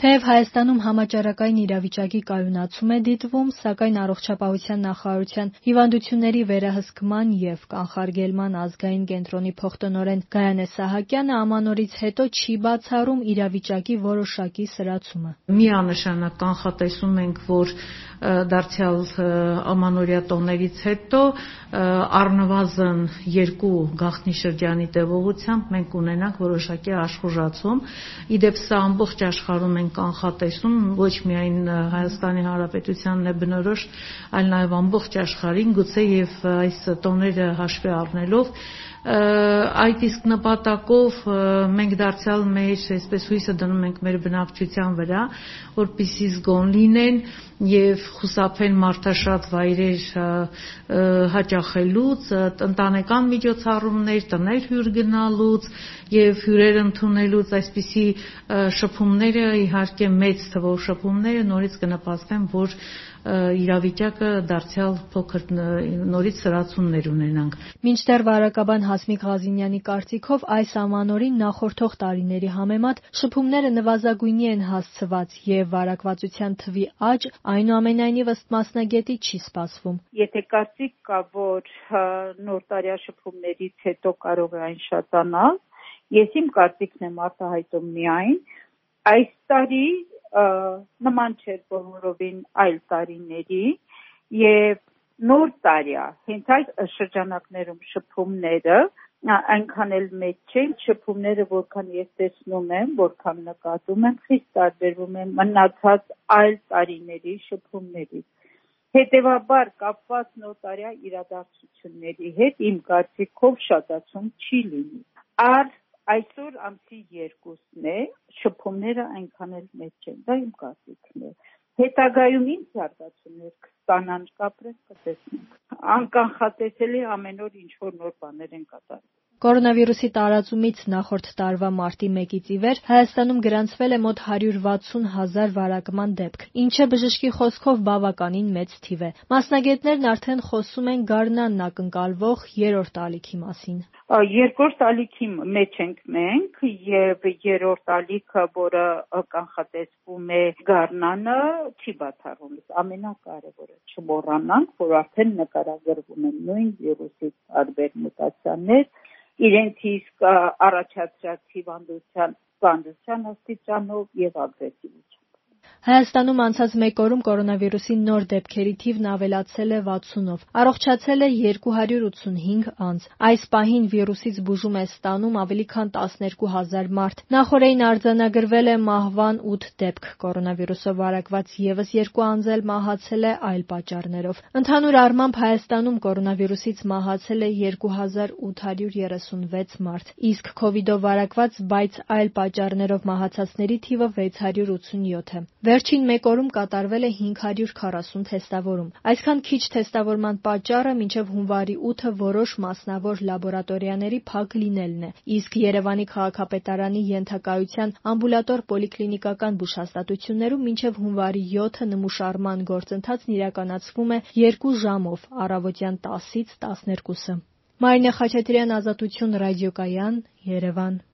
Թեև Հայաստանում համաճարակային իրավիճակի կայունացում է դիտվում, սակայն Առողջապահության նախարարության հիվանդությունների վերահսկման և կանխարգելման ազգային կենտրոնի փոխտնօրեն Գայանե Սահակյանը ամանորից հետո չի բացառում իրավիճակի որոշակի սրացումը։ Միանշանակ կանխատեսում ենք, որ դարձյալ ամանորյա տոներից հետո առնվազն 2 գաղտնի շրջանի տևողությամբ մենք ունենանք որոշակի աշխուժացում։ Իդեպ սա ամբողջ աշխարհում ենք կանխատեսում, ոչ միայն Հայաստանի Հանրապետությանն է բնորոշ, այլ նաև ամբողջ աշխարհին, գուցե եւ այս տոները հաշվի առնելով այդ իսկ նպատակով մենք դարձյալ այսպես հույսը դնում ենք մեր բնակչության վրա, որպեսզի զգոն լինեն եւ խուսափեն մարդաշատ վայրեր հաճախելուց, ընտանեկան միջոցառումներ, տներ հյուր գնալուց եւ հյուրեր ընդունելուց, այսպիսի շփումները, իհարկե մեծ թվով շփումները նորից կնպաստեն, որ իրավիճակը դարձյալ փոքր նորից սրացումներ ունենանք։ Մինչդեռ վարակաբան Հասմիկ Ղազինյանի կարծիքով այս ամանորին նախորդող տարիների համեմատ շփումները նվազագույնի են հասցված եւ վարակվածության թվի աճ այնուամենայնիվ ըստ մասնագետի չի սպասվում։ Եթե կարծիք կա, որ նոր տարյա շփումներից հետո կարող է այն շատանալ, ես իմ կարծիքն եմ արտահայտում միայն այս տարի նման չէր բոլորովին այլ տարիների եւ նոր տարյա հենց այդ շրջանակներում շփումները այնքան էլ մեծ չեն, շփումները որքան ես տեսնում եմ, որքան նկատում եմ, խիստ տարբերվում են մնացած այլ տարիների շփումներից։ Հետևաբար կապված նոր տարյա իրադարձությունների հետ իմ կարծիքով շատացում չի լինի։ Այսօր ամսի 2-ն է, շփումները այնքան էլ մեծ չեն, դա իմ կարծիքն է։ Հետագայում ինչ զարգացումներ կստանան, կապրենք, կտեսնենք։ Անկանխատեսելի ամեն օր ինչ-որ նոր բաներ են կատարվում։ Կորոնավիրուսի տարածումից նախորդ տարվա մարտի 1-ից ի վեր Հայաստանում գրանցվել է մոտ 160,000 վարակման դեպք, ինչը բժշկի խոսքով բավականին մեծ թիվ է։ Մասնագետներն արդեն խոսում են գարնանն ակնկալվող երրորդ ալիքի մասին։ Երկրորդ ալիքի մեջ ենք մենք եւ երրորդ ալիքը, որը կանխատեսվում է գարնանը, չի բացառում։ Ամենակարևորը չմոռանանք, որ արդեն նկարագրվում են նույն վիրուսի տարբեր մուտացիաներ, իրենց իսկ առաջացրած հիվանդության աստիճանով եւ ագրեսիվությամբ։ Հայաստանում անցած 1 օրում կորոնավիրուսի նոր դեպքերի թիվն ավելացել է 60-ով, առողջացել է 285 անձ։ Այս պահին վիրուսից բուժում է ստանում ավելի քան 12,000 մարդ։ Նախօրեին արձանագրվել է մահվան 8 դեպք, կորոնավիրուսով վարակված եւս 2 անձ էլ մահացել է այլ պատճառներով։ Ընդհանուր առմամբ Հայաստանում կորոնավիրուսից մահացել է 2836 մարդ, իսկ քովիդով վարակված, բայց այլ պատճառներով մահացածների թիվը 687 է։ Վերջին 1 օրում կատարվել է 540 թեստավորում։ Այսքան քիչ թեստավորման պատճառը մինչև հունվարի 8-ը որոշ մասնավոր լաբորատորիաների փակ լինելն է, իսկ Երևանի քաղաքապետարանի ենթակայության ամբուլատոր պոլիկլինիկական բուժհաստատություններում մինչև հունվարի 7-ը նմուշարման գործընթացն իրականացվում է 2 ժամով՝ առավոտյան 10-ից 12-ը։ Մարինե Խաչատրյան, Ազատություն ռադիոկայան, Երևան։